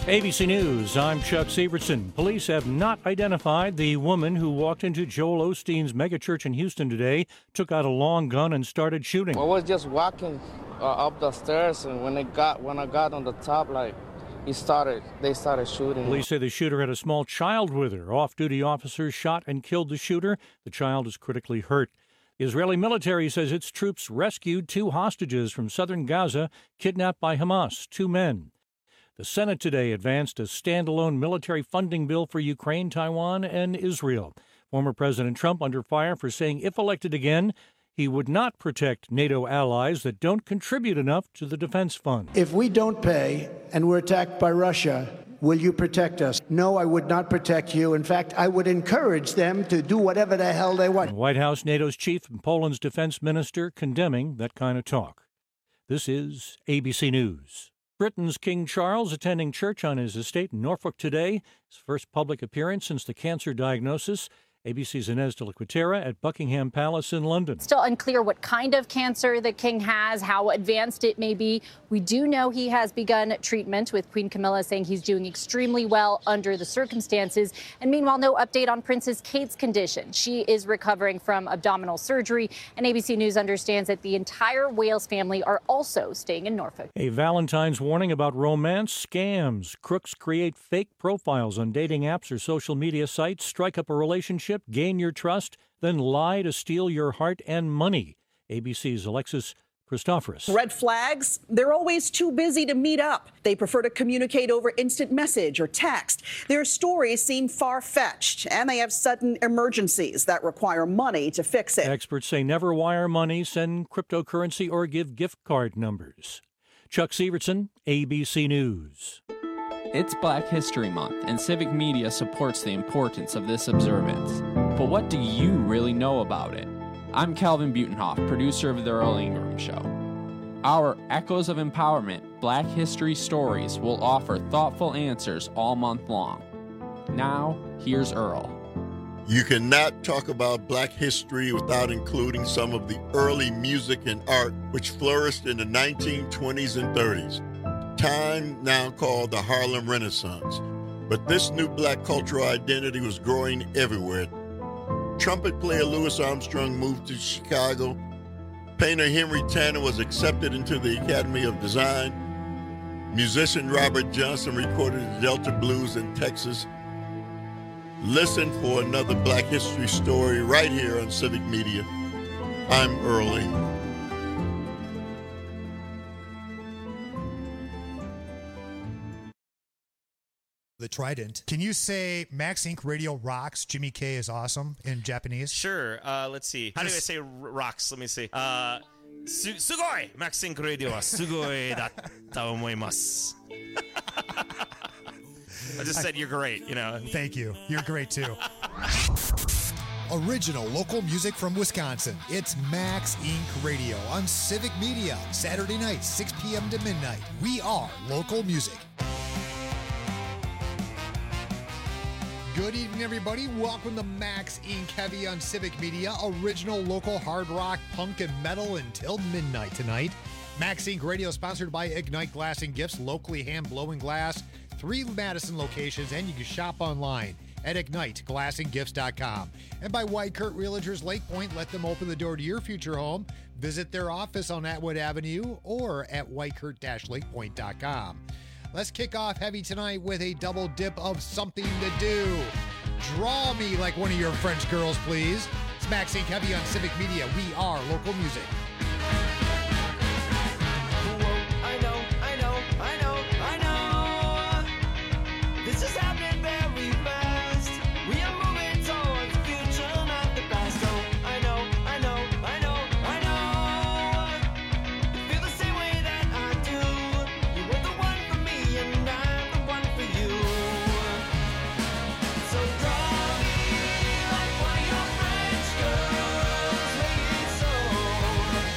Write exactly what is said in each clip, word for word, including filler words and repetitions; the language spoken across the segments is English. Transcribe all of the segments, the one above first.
A B C News, I'm Chuck Severson. Police have not identified the woman who walked into Joel Osteen's megachurch in Houston today, took out a long gun and started shooting. I was just walking uh, up the stairs, and when I got when I got on the top, like, he started, they started shooting. Police say the shooter had a small child with her. Off-duty officers shot and killed the shooter. The child is critically hurt. The Israeli military says its troops rescued two hostages from southern Gaza kidnapped by Hamas, two men. The Senate today advanced a standalone military funding bill for Ukraine, Taiwan, and Israel. Former President Trump under fire for saying if elected again, he would not protect NATO allies that don't contribute enough to the defense fund. If we don't pay and we're attacked by Russia, will you protect us? No, I would not protect you. In fact, I would encourage them to do whatever the hell they want. The White House, NATO's chief, and Poland's defense minister condemning that kind of talk. This is A B C News. Britain's King Charles attending church on his estate in Norfolk today, his first public appearance since the cancer diagnosis. A B C's Inez de la Quatera at Buckingham Palace in London. Still unclear what kind of cancer the king has, how advanced it may be. We do know he has begun treatment, with Queen Camilla saying he's doing extremely well under the circumstances. And meanwhile, no update on Princess Kate's condition. She is recovering from abdominal surgery, and A B C News understands that the entire Wales family are also staying in Norfolk. A Valentine's warning about romance scams. Crooks create fake profiles on dating apps or social media sites, strike up a relationship, gain your trust, then lie to steal your heart and money. A B C's Alexis Christoforous. Red flags? They're always too busy to meet up. They prefer to communicate over instant message or text. Their stories seem far-fetched, and they have sudden emergencies that require money to fix it. Experts say never wire money, send cryptocurrency, or give gift card numbers. Chuck Severson, A B C News. It's Black History Month, and Civic Media supports the importance of this observance. But what do you really know about it? I'm Calvin Butenhoff, producer of The Earl Ingram Show. Our Echoes of Empowerment Black History Stories will offer thoughtful answers all month long. Now, here's Earl. You cannot talk about Black history without including some of the early music and art which flourished in the nineteen twenties and thirties. Time now called the Harlem Renaissance. But this new black cultural identity was growing everywhere. Trumpet player Louis Armstrong moved to Chicago. Painter Henry Tanner was accepted into the Academy of Design. Musician Robert Johnson recorded the Delta Blues in Texas. Listen for another Black history story right here on Civic Media. I'm Earl Ingram. The Trident. Can you say Max Incorporated Radio rocks, Jimmy K is awesome in Japanese? Sure. Uh, let's see. How do I say r- rocks? Let me see. Uh, su- sugoi! Max Incorporated Radio wa sugoi datta omoimasu. I just said you're great, you know. Thank you. You're great, too. Original local music from Wisconsin. It's Max Incorporated Radio on Civic Media. Saturday night, six p.m. to midnight. We are local music. Good evening, everybody. Welcome to Max Incorporated Heavy on Civic Media. Original local hard rock, punk, and metal until midnight tonight. Max Incorporated Radio sponsored by Ignite Glass and Gifts, locally hand-blowing glass, three Madison locations, and you can shop online at ignite glass and gifts dot com. And by White Kurt Realtors Lake Point, let them open the door to your future home. Visit their office on Atwood Avenue or at white kurt dash lake point dot com. Let's kick off heavy tonight with a double dip of something to do. Draw me like one of your French girls, please. It's Max Incorporated Heavy on Civic Media. We are local music. I know, I know, I know, I know. This is happening very fast. We are moving towards the future, not the past. Oh, I know, I know, I know, I know. You feel the same way that I do. You were the one for me and I'm the one for you. So draw me like one of your French girls, make it so.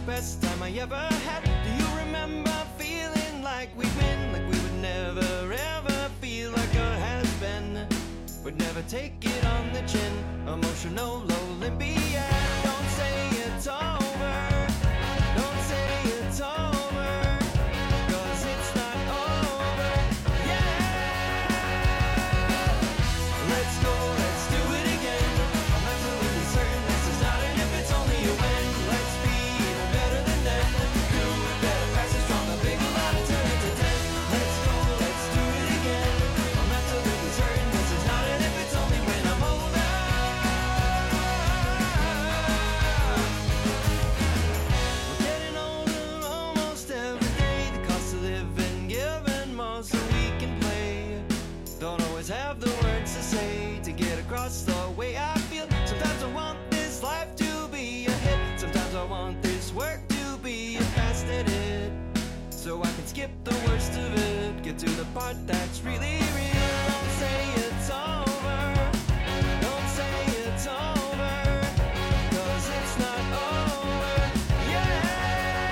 best time I ever had. Do you remember feeling like we win, like we would never ever feel like a has-been? Would never take it on the chin, emotional Olympia. Don't say it's over, don't say it's over, cause it's not over, yeah. Let's go, let's do it again. I'm absolutely certain this is not an if, it's only a when. Let's be even better than then. Do it better, faster, stronger, bigger, louder, turn it to ten. Let's go, let's do it again. I'm absolutely certain this is not an if, it's only when I'm older. We're getting older almost every day. The cost of living, giving more so we can play. Don't always have the words to say to get across the way I feel. Sometimes I want this life to be a hit. Sometimes I want this work to be a fast hit. So I can skip the worst of it, get to the part that's really real. Don't say it's over, don't say it's over, cause it's not over, yeah.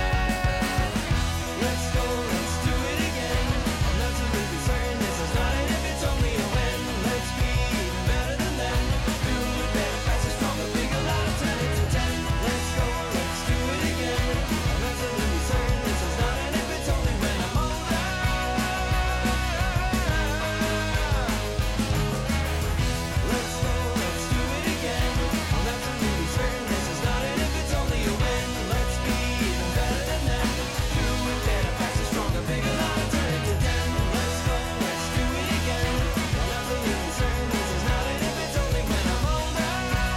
Let's go, let's do it again. I'm absolutely certain this is not an if, it's only a when. Let's be even better than them. Do it better, faster, stronger, bigger, louder, turn it to ten. Let's go, let's do it again. I'm absolutely certain this is not an if, it's only when I'm older. Let's go, let's do it again. I'm absolutely certain this is not an if, it's only a when. Let's be even better than them. Do it better, faster, stronger, bigger, louder, turn it to ten. Let's go, let's do it again. I'm absolutely certain this is not an if, it's only when I'm older.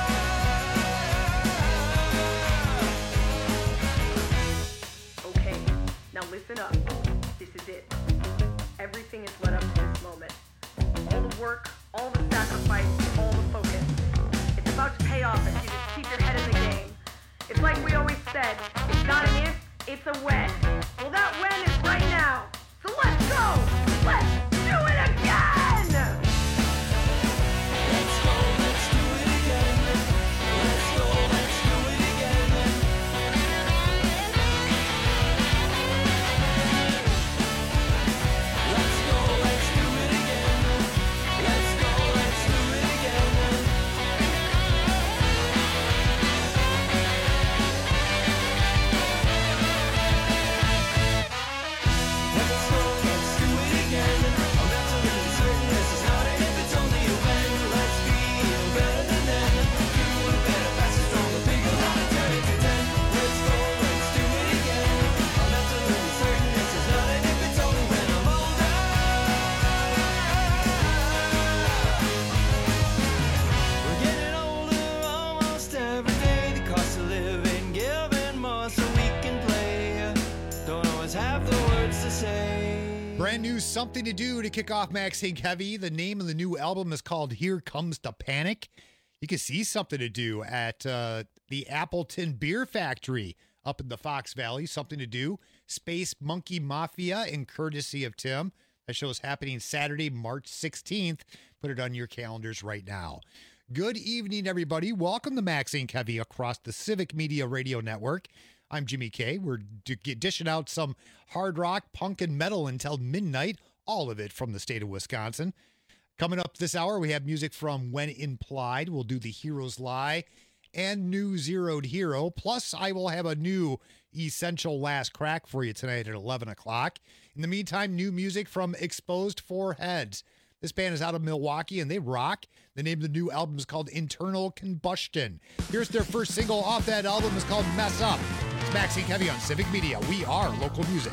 Okay, now listen up. This is it. Everything is led up to this moment. All the work, all the sacrifice, all the focus. It's about to pay off if you just keep your head in the game. It's like we always said, it's not an if, it's a when. Well, that when is right now. So let's go! Let's do it again! Let's go, let's do it again. Let's go, let's do it again. Let's go, let's do it again. Let's go, let's do it again. Let's go, let's do it again. I'm absolutely certain this is not an if, it's only a when. Let's be even better than them. Do it better, faster, stronger, bigger, louder, turn it to ten. Let's go, let's do it again. I'm absolutely certain this is not an if, it's only when I'm older. We're getting older almost every day. The cost of living, giving more so we can play. Don't always have the words to say. Brand new Something to Do to kick off Max Inc Heavy. The name of the new album is called Here Comes the Panic. You can see Something to Do at uh, the Appleton Beer Factory up in the Fox Valley. Something to Do. Space Monkey Mafia in courtesy of Tim. That show is happening Saturday, March sixteenth. Put it on your calendars right now. Good evening, everybody. Welcome to Max Inc Heavy across the Civic Media Radio Network. I'm Jimmy K. We're d- dishing out some hard rock, punk, and metal until midnight, all of it from the state of Wisconsin. Coming up this hour, we have music from When Implied. We'll do The Heroes Lie and New Zeroed Hero. Plus, I will have a new Essential Last Crack for you tonight at eleven o'clock. In the meantime, new music from Exposed Four Heads. This band is out of Milwaukee, and they rock. The name of the new album is called Internal Combustion. Here's their first single off that album. It's called Mess Up. It's Max Inc Heavy on Civic Media. We are local music.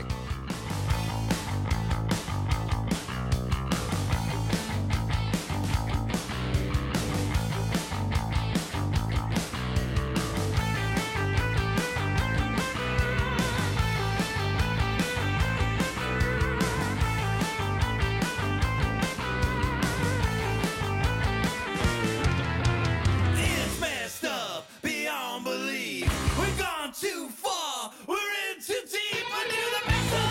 It's messed up beyond belief. We've gone too far. We're in too deep. We're to the mess up.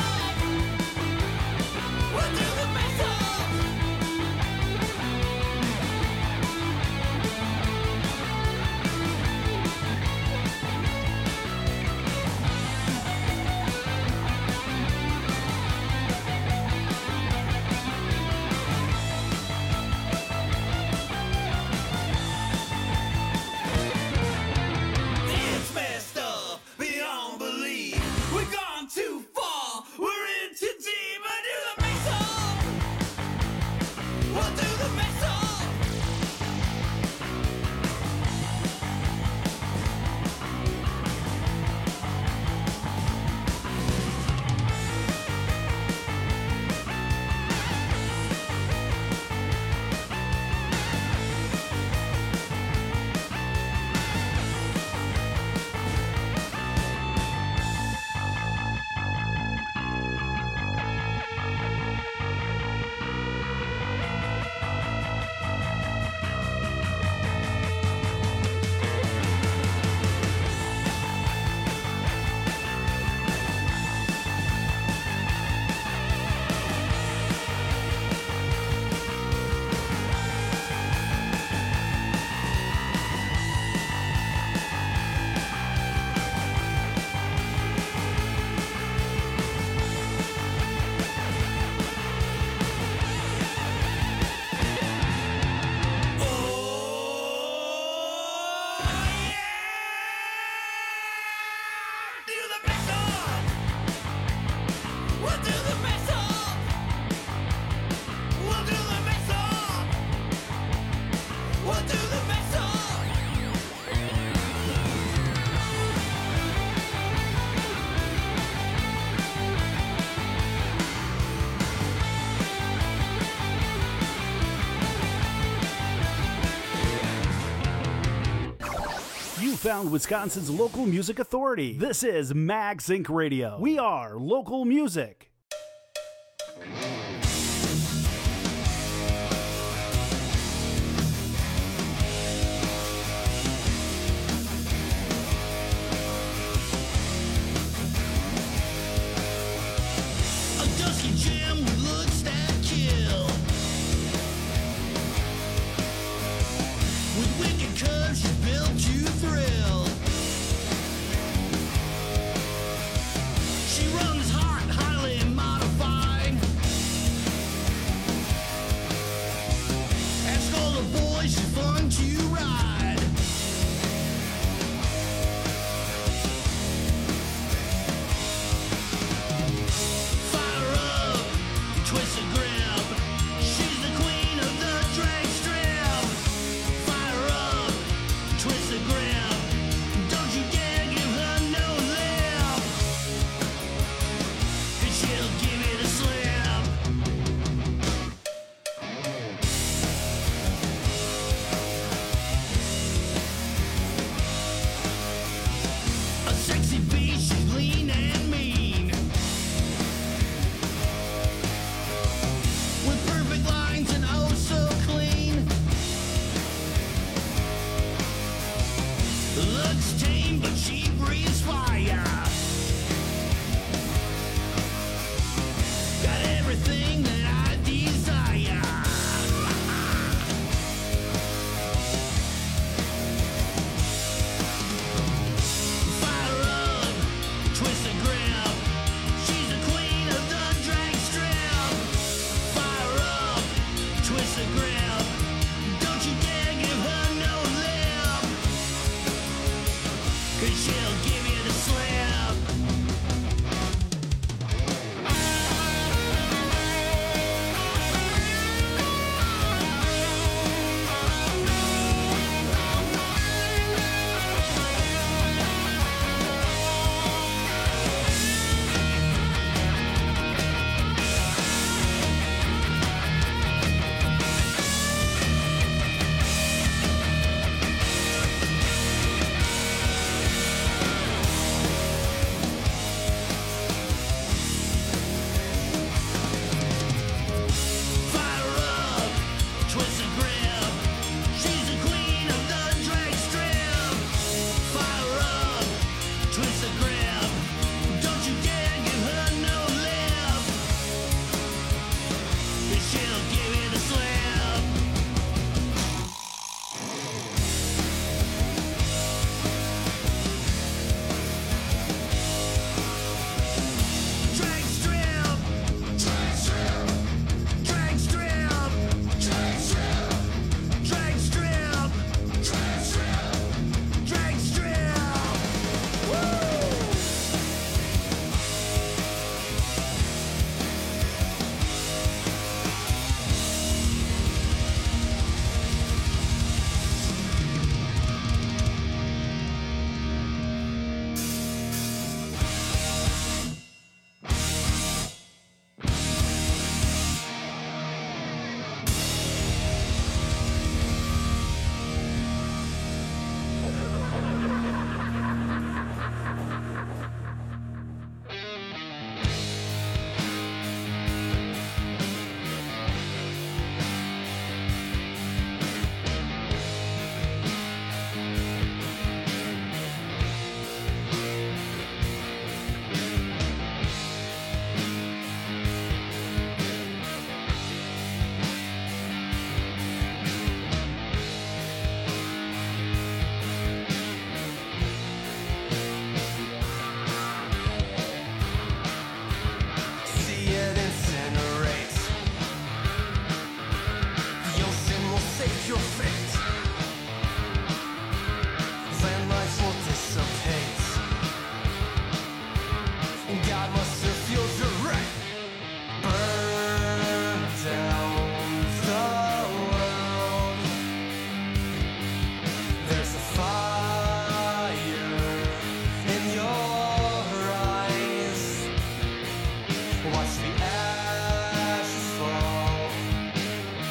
found Wisconsin's local music authority. This is Max Inc Radio. We are local music.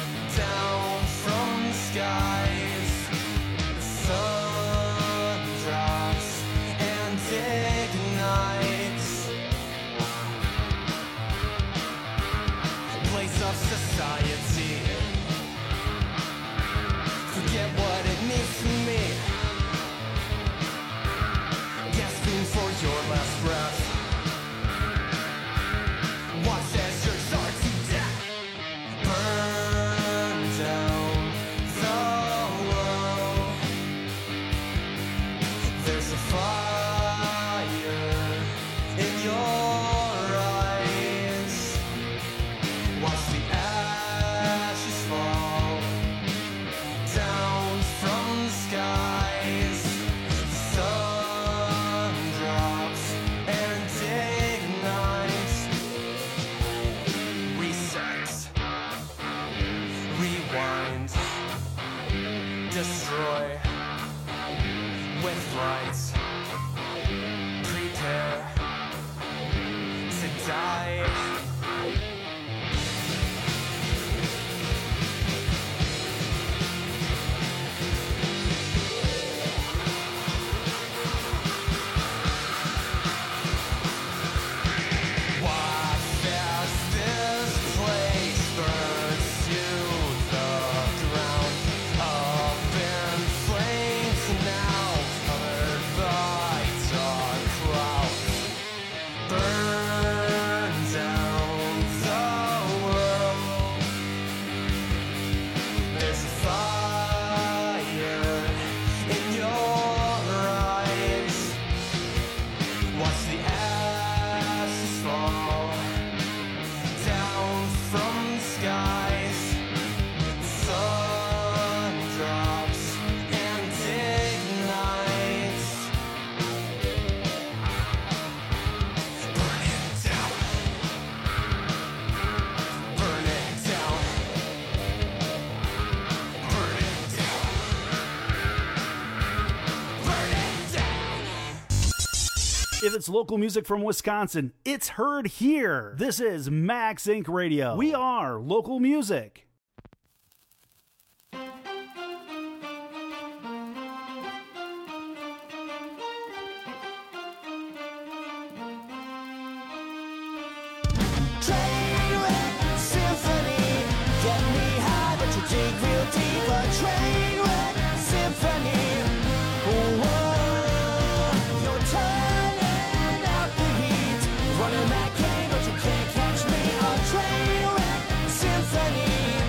skies, the sun place of society. Forget what it means to me. Gasping for your last breath. What says yours are to death? Burn down the world. There's a fire in your eyes. Watch the ashes fall down from the skies. The sun drops and ignites. Reset, rewind, destroy with light. Prepare to die. Watch as this place burns to the ground. Up in flames now, covered by dark clouds. Burn down the world. There's a fire in your eyes. Watch the ashes fall down from the skies. The sun drops and ignites. Burn it down. Burn it down. Burn it down. Burn it down. If it's local music from Wisconsin, it's heard here. This is Max Inc Radio. We are local music. Trainwreck symphony, get me high, but you dig real deep. A trainwreck symphony. Whoa, you're turning out the heat, running that game, but you can't catch me. A trainwreck symphony.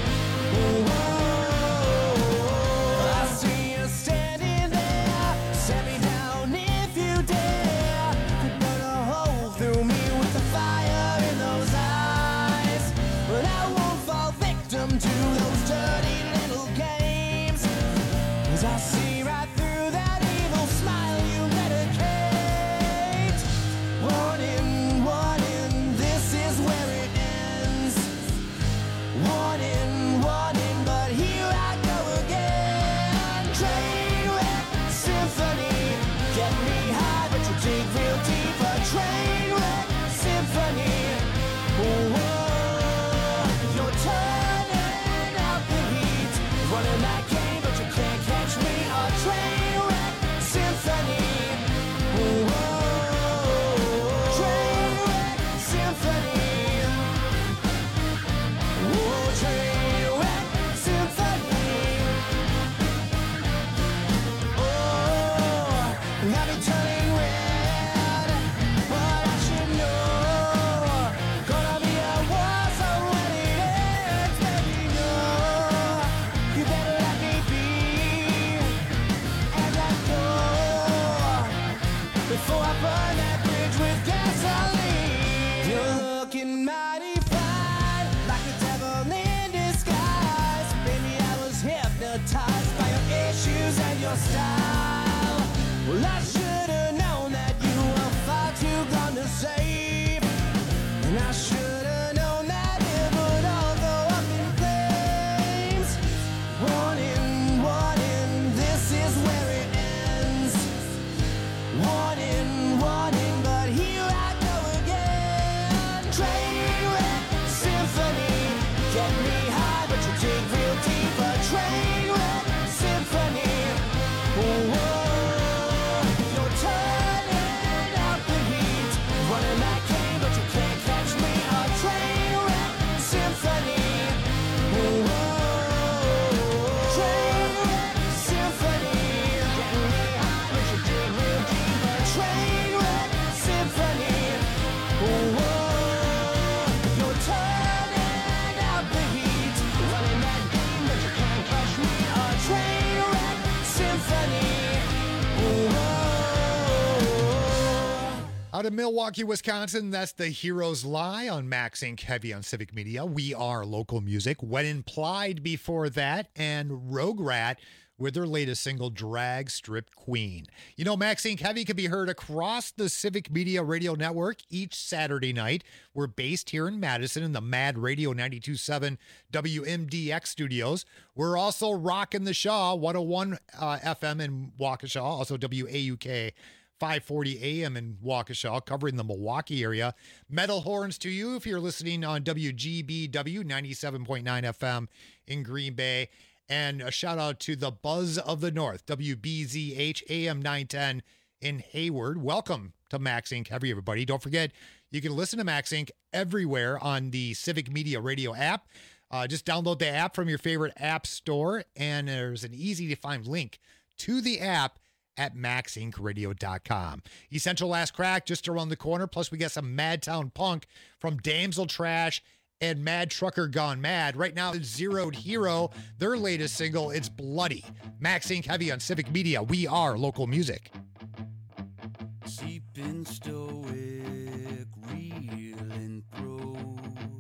Out of Milwaukee, Wisconsin, that's the Heroes Lie on Max Inc Heavy on Civic Media. We are local music. When Implied before that, and Rogue Rat with their latest single, Drag Strip Queen. You know, Max Inc Heavy can be heard across the Civic Media Radio Network each Saturday night. We're based here in Madison in the Mad Radio ninety-two point seven W M D X studios. We're also rocking the Shaw, one oh one uh, F M in Waukesha, also W A U K five forty A M in Waukesha, covering the Milwaukee area. Metal horns to you if you're listening on W G B W ninety-seven point nine F M in Green Bay. And a shout out to the Buzz of the North, W B Z H A M nine ten in Hayward. Welcome to Max Inc Heavy, everybody. Don't forget, you can listen to Max Inc everywhere on the Civic Media Radio app. Uh, just download the app from your favorite app store, and there's an easy-to-find link to the app at max inc radio dot com. Essential Last Crack just around the corner. Plus, we got some Madtown Punk from Damsel Trash and Mad Trucker Gone Mad. Right now, it's Zeroed Hero, their latest single, It's Bloody. Max Inc Heavy on Civic Media. We are local music. Seeping stoic, real and pro,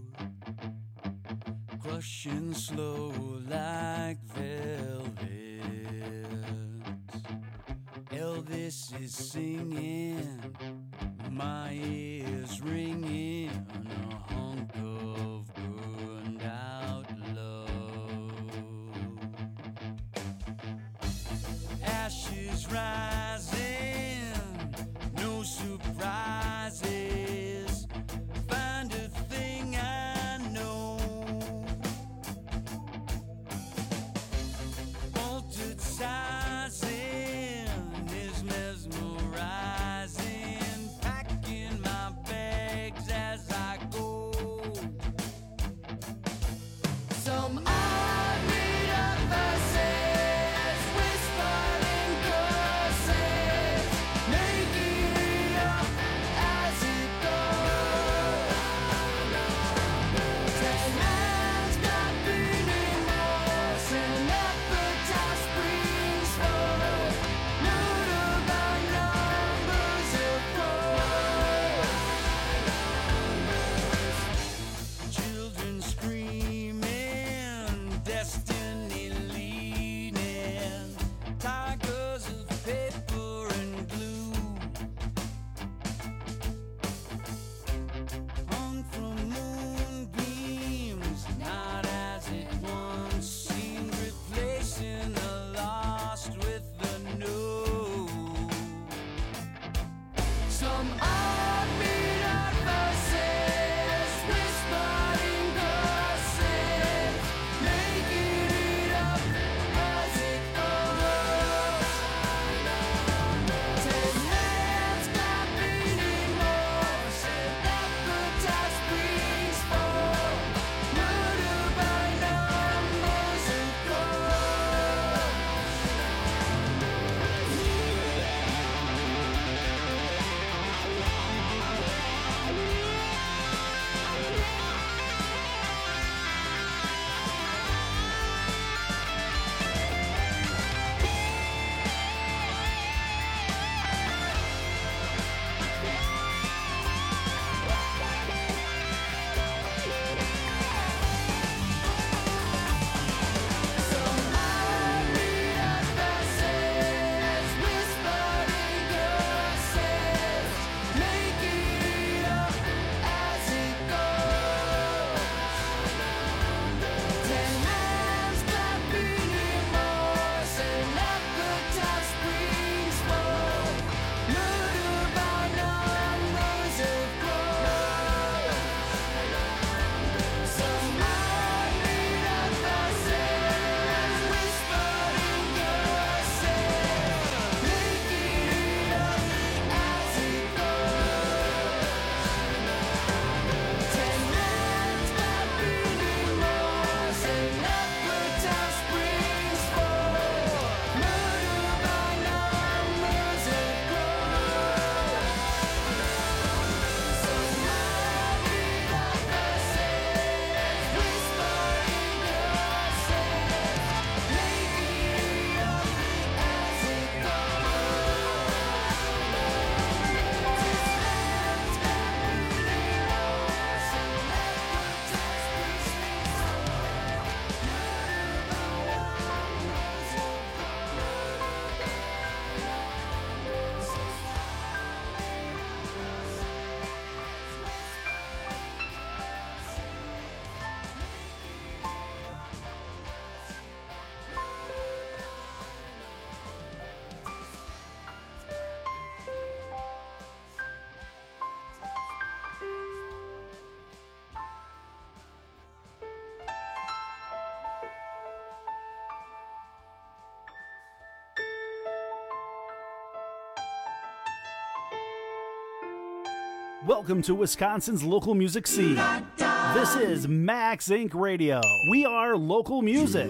crushing slow like velvet. Elvis is singing, my ears ringing, a hunk of burned out love. Ashes rising, no surprises. Find a thing I know. Altered sizing is mesmerizing. Packing my bags as I go. Some unread verses whispered in curses. Welcome to Wisconsin's local music scene. This is Max Incorporated. Radio. We are local music.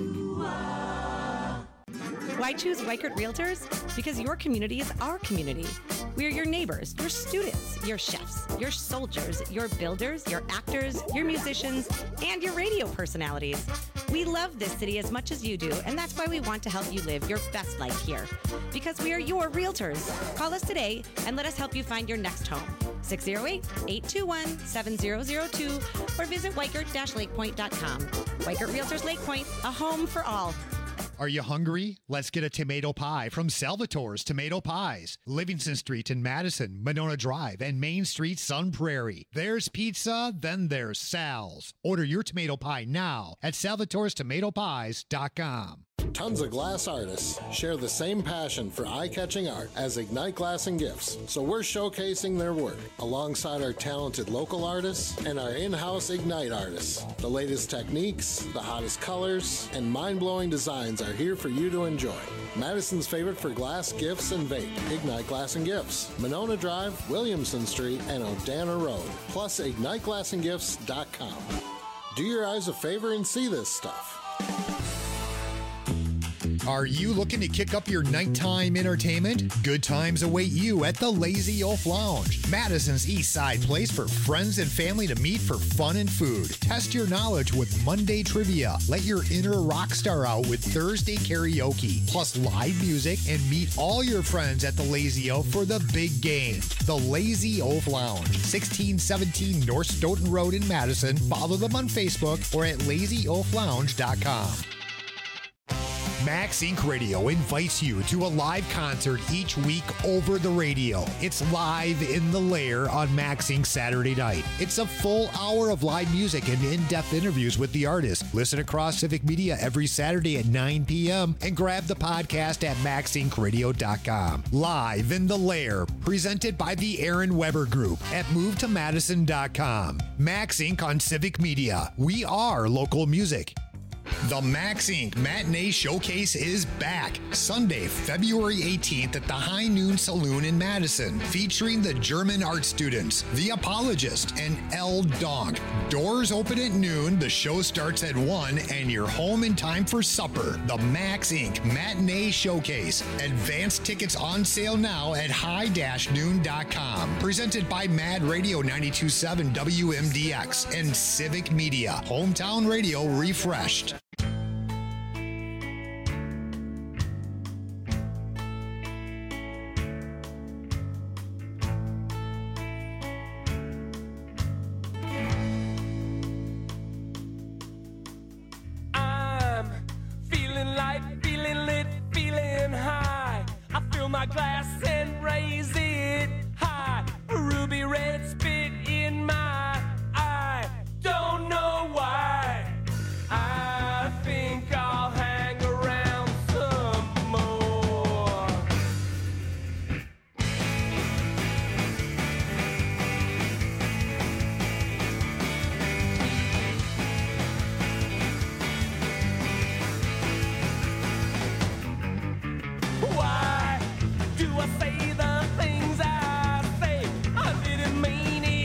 Why choose Weichert Realtors? Because your community is our community. We are your neighbors, your students, your chefs, your soldiers, your builders, your actors, your musicians, and your radio personalities. We love this city as much as you do, and that's why we want to help you live your best life here. Because we are your realtors. Call us today and let us help you find your next home. six oh eight, eight two one, seven oh oh two or visit weichert dash lakepoint dot com. Weichert Realtors Lake Point, a home for all. Are you hungry? Let's get a tomato pie from Salvatore's Tomato Pies. Livingston Street in Madison, Monona Drive, and Main Street, Sun Prairie. There's pizza, then there's Sal's. Order your tomato pie now at salvatores tomato pies dot com. Tons of glass artists share the same passion for eye-catching art as Ignite Glass and Gifts, so we're showcasing their work alongside our talented local artists and our in-house Ignite artists. The latest techniques, the hottest colors, and mind-blowing designs are here for you to enjoy. Madison's favorite for glass, gifts, and vape, Ignite Glass and Gifts, Monona Drive, Williamson Street, and Odana Road, plus ignite glass and gifts dot com. Do your eyes a favor and see this stuff. Are you looking to kick up your nighttime entertainment? Good times await you at the Lazy Oaf Lounge, Madison's East Side place for friends and family to meet for fun and food. Test your knowledge with Monday trivia. Let your inner rock star out with Thursday karaoke, plus live music, and meet all your friends at the Lazy Oaf for the big game. The Lazy Oaf Lounge, sixteen seventeen North Stoughton Road in Madison. Follow them on Facebook or at lazy oaf lounge dot com. Max Incorporated. Radio invites you to a live concert each week over the radio. It's Live in the Lair on Max Incorporated. Saturday night. It's a full hour of live music and in-depth interviews with the artists. Listen across Civic Media every Saturday at nine p.m. and grab the podcast at max inc radio dot com. Live in the Lair, presented by the Aaron Weber Group at move to madison dot com. Max Incorporated on Civic Media. We are local music. The Max Incorporated. Matinee Showcase is back Sunday, February eighteenth at the High Noon Saloon in Madison, featuring the German art students, The Apologist, and El Donk. Doors open at noon, the show starts at one, and you're home in time for supper. The Max Incorporated. Matinee Showcase. Advanced tickets on sale now at high dash noon dot com. Presented by Mad Radio ninety-two point seven W M D X and Civic Media. Hometown radio refreshed. My glass and raise it high. A ruby red spit in my eye. Don't know why. I think I'll hang around some more. Why do I say the things I say? I didn't mean it.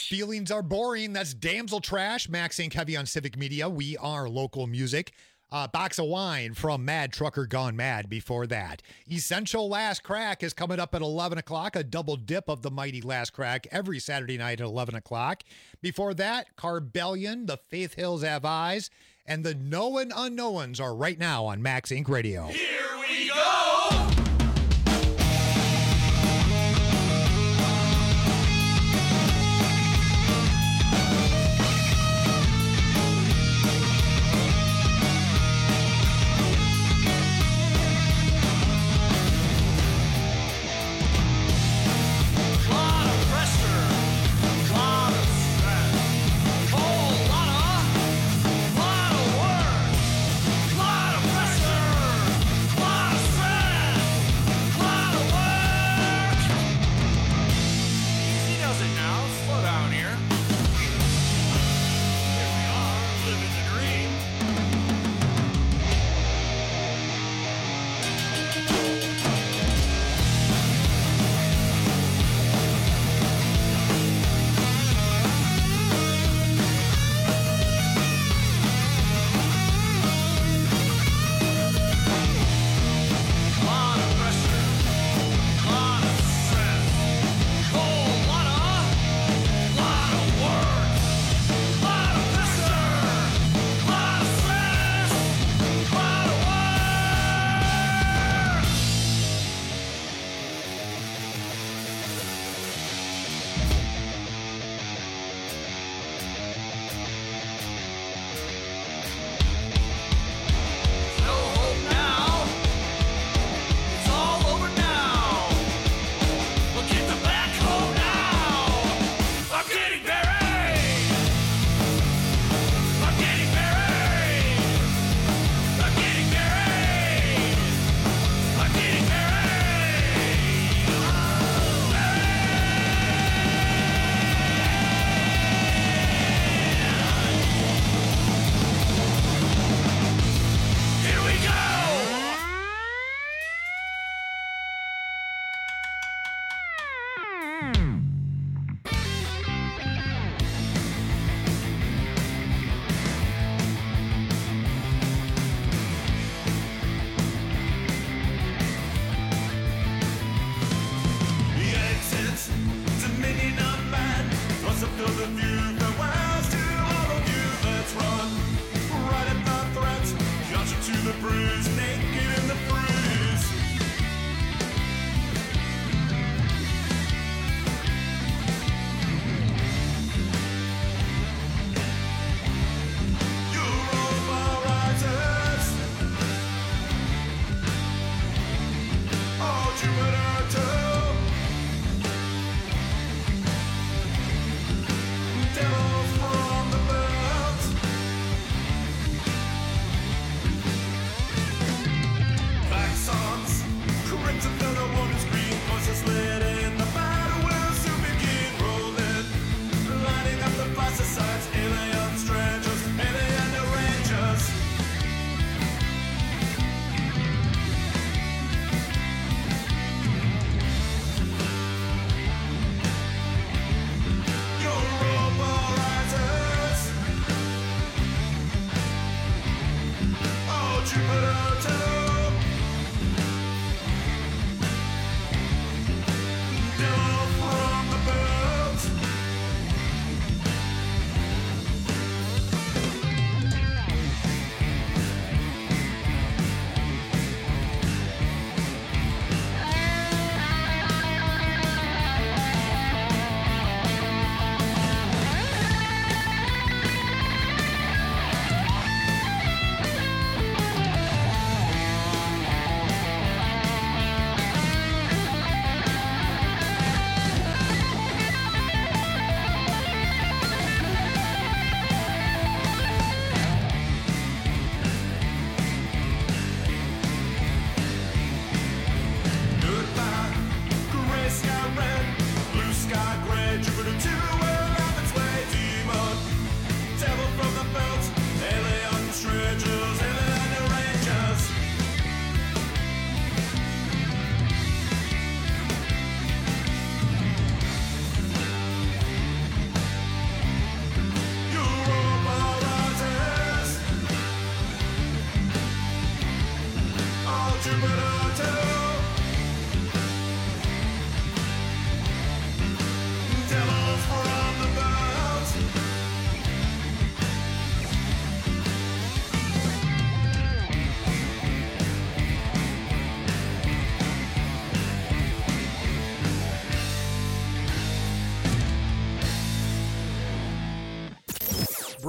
Feelings are boring. That's Damsel Trash. Max and Kevy on Civic Media. We are local music. Uh, box of wine from Mad Trucker Gone Mad before that. Essential Last Crack is coming up at eleven o'clock, a double dip of the mighty Last Crack every Saturday night at eleven o'clock. Before that, Carbellion, The Faith Hills Have Eyes, and the Known Unknowns are right now on Max Inc Radio. Here we go!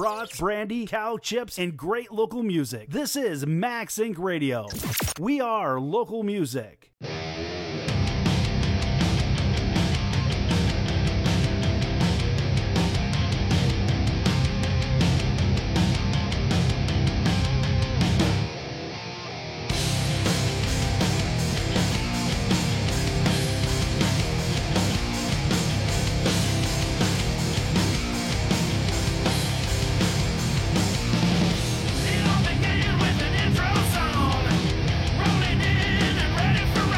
brats, brandy, cow chips, and great local music. This is Max Inc Radio. We are local music. It all began with an intro song, rolling in and ready for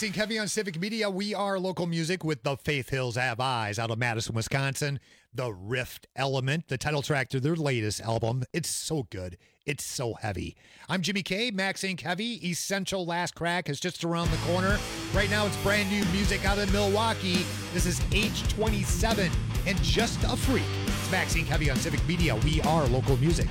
Maxie and Kevy on Civic Media. We are local music with the Faith Hills Have Eyes out of Madison, Wisconsin. The Rift Element, the title track to their latest album. It's so good. It's so heavy. I'm Jimmy K, Maxie and Kevy. Essential Last Crack is just around the corner. Right now it's brand new music out of Milwaukee. This is H twenty-seven and Just a Freak. It's Maxie and Kevy on Civic Media. We are local music.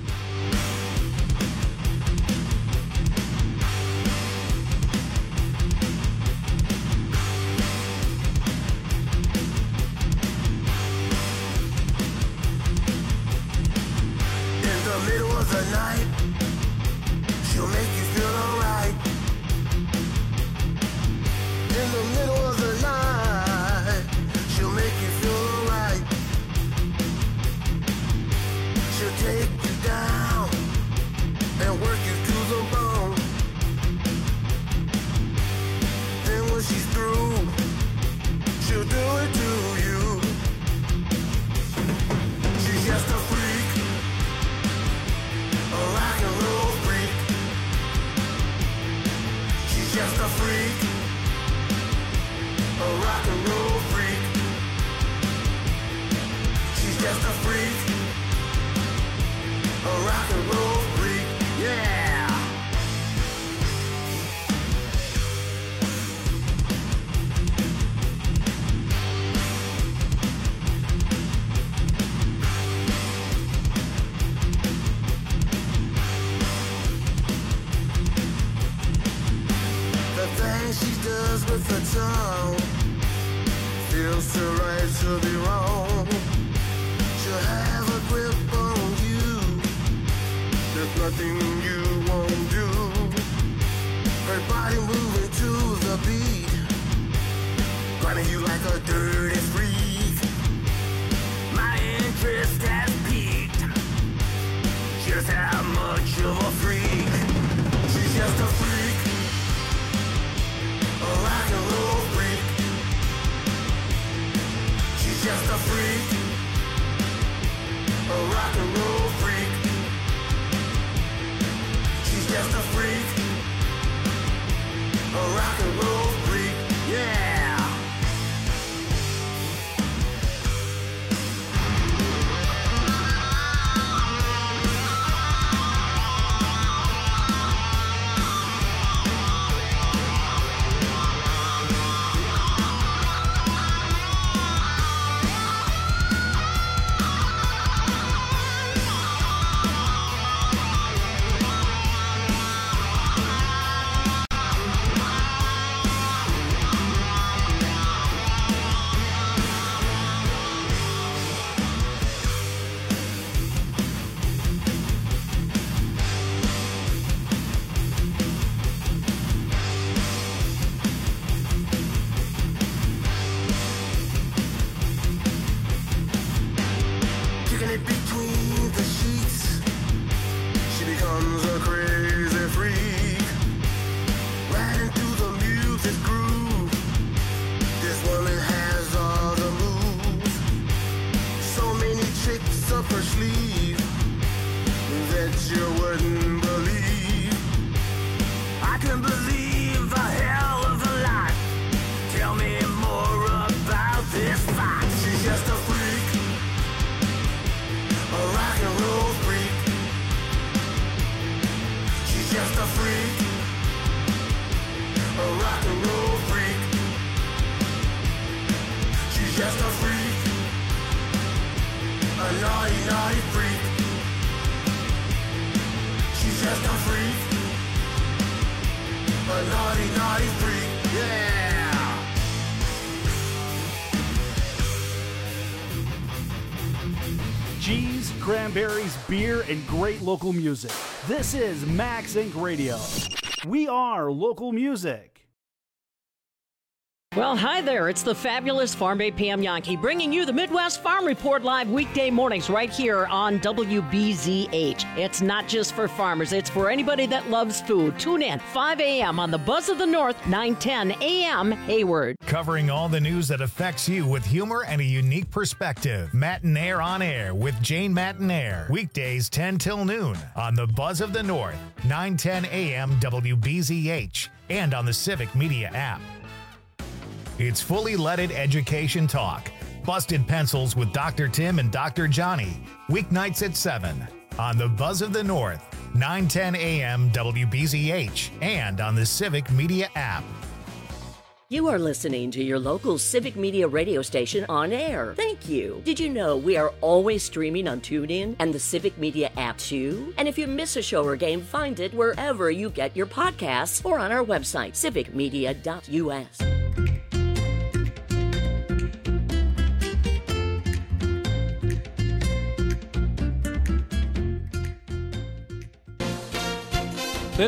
Cheese, cranberries, beer, and great local music. This is Max Inc Radio. We are local music. Well, hi there. It's the fabulous Farm Babe Pam Yankee bringing you the Midwest Farm Report live weekday mornings right here on W B Z H. It's not just for farmers. It's for anybody that loves food. Tune in five a.m. on the Buzz of the North, nine ten a.m. Hayward. Covering all the news that affects you with humor and a unique perspective. Mattinaire on Air with Jane Mattinaire. Weekdays ten till noon on the Buzz of the North, nine ten a.m. W B Z H, and on the Civic Media app. It's fully leaded education talk. Busted Pencils with Doctor Tim and Doctor Johnny. Weeknights at seven on the Buzz of the North, nine ten a.m. W B Z H, and on the Civic Media app. You are listening to your local Civic Media radio station on air. Thank you. Did you know we are always streaming on TuneIn and the Civic Media app too? And if you miss a show or game, find it wherever you get your podcasts or on our website, civic media dot u s.